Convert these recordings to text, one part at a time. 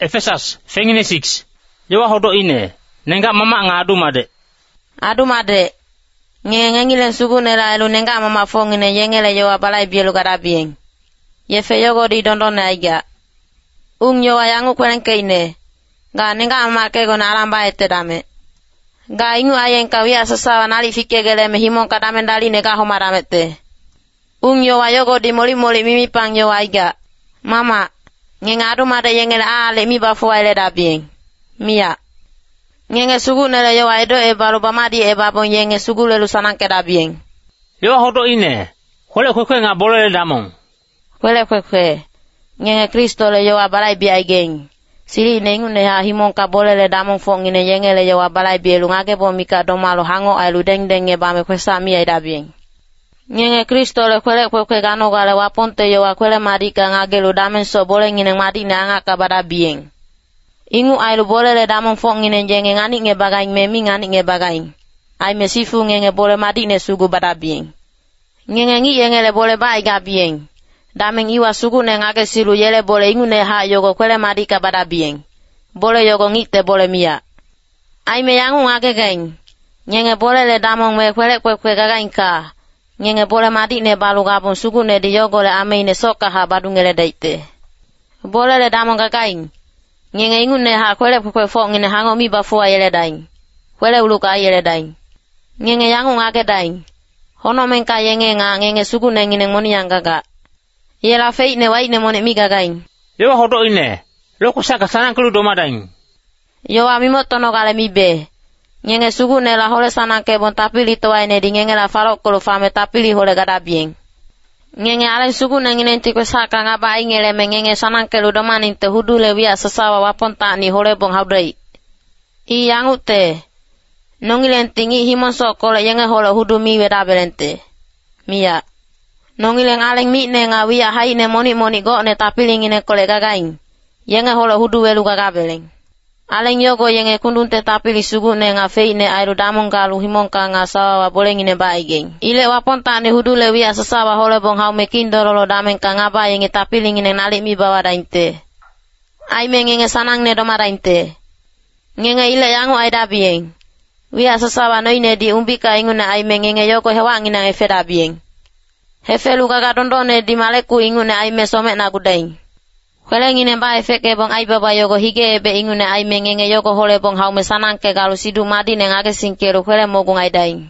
Efesas fengine 6. Yawa hodo ine. Nenga mama ngadu made. Adu made. Ngengile sugu nela elu nenga mama fongine yengele yawa balai bielu garabieng. Yefe yogo di dondon aiga. Yawa yangu kwenke ine. Ga nenga mama kego na alamba etedame. Ga ingu ayeng kawia sasawa nali fikegele mehimon kadame dali nega homaramete. Yawa yogo di moli mimi pang yawa aiga. Mama. Ngenge adu made yengele ale mi bafu aile dabieng. Mia. Ngenge sugu nele yawa edo balu bamadi babon yenge sugu lelu sanang ke dabieng. Yawa hodo ine. Hole kwekwe nga bolele damong. Hole kwekwe. Ngenge Kristo le yawa balai biai geng. Siri nengu ne ha himon ka bolele damong fong ine yenge le yawa balai bielu ngake po mika domalo hango ailu deng bame kwesa mi ai dabieng. Ngenge Kristo le kwekwe gano gale waponte yawa kwele madika ngake lu damen so bole ngine madine angaka bada bieng. Ingu ailu bolele damong fong ngine jenge ngani nge bagaing memi ngani nge bagaing. Ai mesifu ngenge bole madine sugu bada bieng. Ngenge ngi yenge le bole bai ga bieng. Dameng iwa sugu ne ngake silu yele bole ingu ne ha yogo kwele madika bada bieng. Bole yogo ngite bole mia. Ai me yangu ngake geng. Ngenge bolele damong me kwekwe gagaing ka. Ngenge bole madine balu gabon sugu ne di yogo le ame ne soka ha badu ngele deite. Bolele damong gagaing. Ngenge ingu ne ha kwekwe fong ngine hango mi bafua yele daing. Kwele uluka yele daing. Ngenge yangu ngake daing. Hono menka yenge nga ngenge sugu ne ngine ngoni yang gaga. Yela fei ne wai ne mone mi gagaing. Yawa hodo ine. Loko saka sanang kelu doma daing. Yawa mimo tono kale mi be. Ngenge sugu ne la hole sanang ke bon tapili toa ine di ngenge la farok kelu fame tapili hole gada bieng. Ngenge alen sugu ne ngine tiko saka ngaba ingele mengenge sanang kelu doma ninte hudu le wia sesawa wapon ta ni hole bong haudai. I yangu te. Nongilen tingi himon sokole yenge hole hudu mi weda belente. Mia. Nongilen aleng mi ne nga wia hai ne moni go ne tapili ngine kole gagaing. Yenge hole hudu welu gagabeleng. Aleng yogo yenge kundunte tapili sugu ne nga fei ne airu damong galu himon ka nga sawa wa boleng ine baigeng. Ile wapon ta ne hudu le wia sesawa hole bong hau mekindo lolo dameng ka ngaba yenge tapili ngine nalik mi bawa dainte. Ai mengenge sanang ne doma dainte. Ngenge ile yangu ai dabieng. Wia sesawa noine di umbika ingu ne ai mengenge yogo hewangi na efe dabieng. Hefe luka gadondone di maleku ingu ne ai mesomek na gudaing. Kwele ngine ba efeke bong ai baba yogo hige ebe ingu ne ai mengenge yogo hole bong hau mesanang ke galu sidu madi ne ngake singkeru kwele mogung ai daing.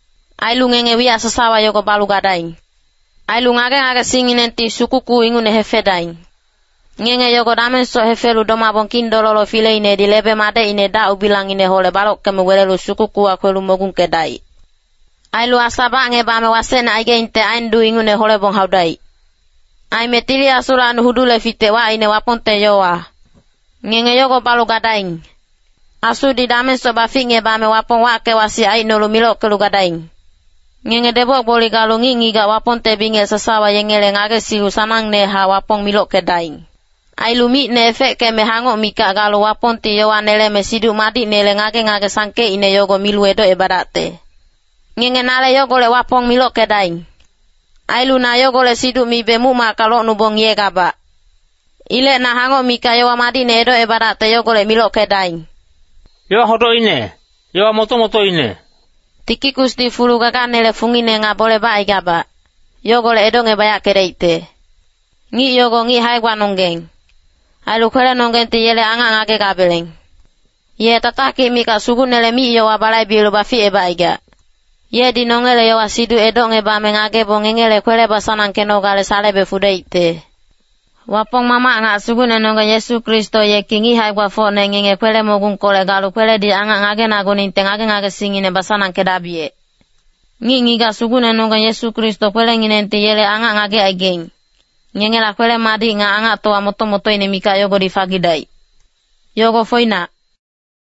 Ai lu ngenge wia sesawa yogo balu gadaing. Ai lu ngake singine ti sukuku ingu ne hefe daing. Ngenge yogo damen so hefe lu doma bong kindololo file ine di lebe made ine da ubilang ine hole balok keme wele lu sukuku akwelu mogung ke dai. Ai lu asaba nge bame wasene aige inte aindu ingu ne hole bong haudai. Ai metili asura anu hudu le fite wa ine waponte yowa. Ngenge yogo balu gadaing. Asu di damen so bafi nge bame wapon wake wasi ai nolu milok kelu gadaing. Ngenge debok boli galu ngingi ga waponte binge sesawa yengele ngage silu sanang ne ha wapong milok ke daing. Ai lumi ne efek ke mehango mika galu waponte yowa nele mesidu madi nele ngage sangke ine yogo milu edo ebadate. Ngenge nale yogo le wapong milok ke daing. Ailu na yogo le sidu mi bemu ma kalok nubong ye gaba. Ile na hango mika yowa madi ne edo ebadate yogo le milok ke daing. Yawa hodo ine. Yawa moto ine. Tikikus di fulu gaga nele fungine nga bole bai gaba. Yogo le edo nge bayak kereite. Ngi yogo ngi haigwa nonggeng. Ailu kwele nonggeng ti yele anga ngake kabeleng. Ye tataki mika sugu nele mi yowa balai bilu bafi eba iga. Ye di nongele yowa sidu edo nge bame ngake bo ngengele kwele basanang keno gale salebe fudeite. Wapong mama nga sugu ne nonga Yesu Kristo ye kingi haigwa fo ne ngenge kwele mogung kole galu kwele di anga ngake naguninte ngake singine basanang kedabie. Ngi ga sugu ne nonga Yesu Kristo kwele nginente yele anga ngake ageng. Ngengela kwele madi nga anga toa moto ine mika yogo di fagidai. Yogo foina.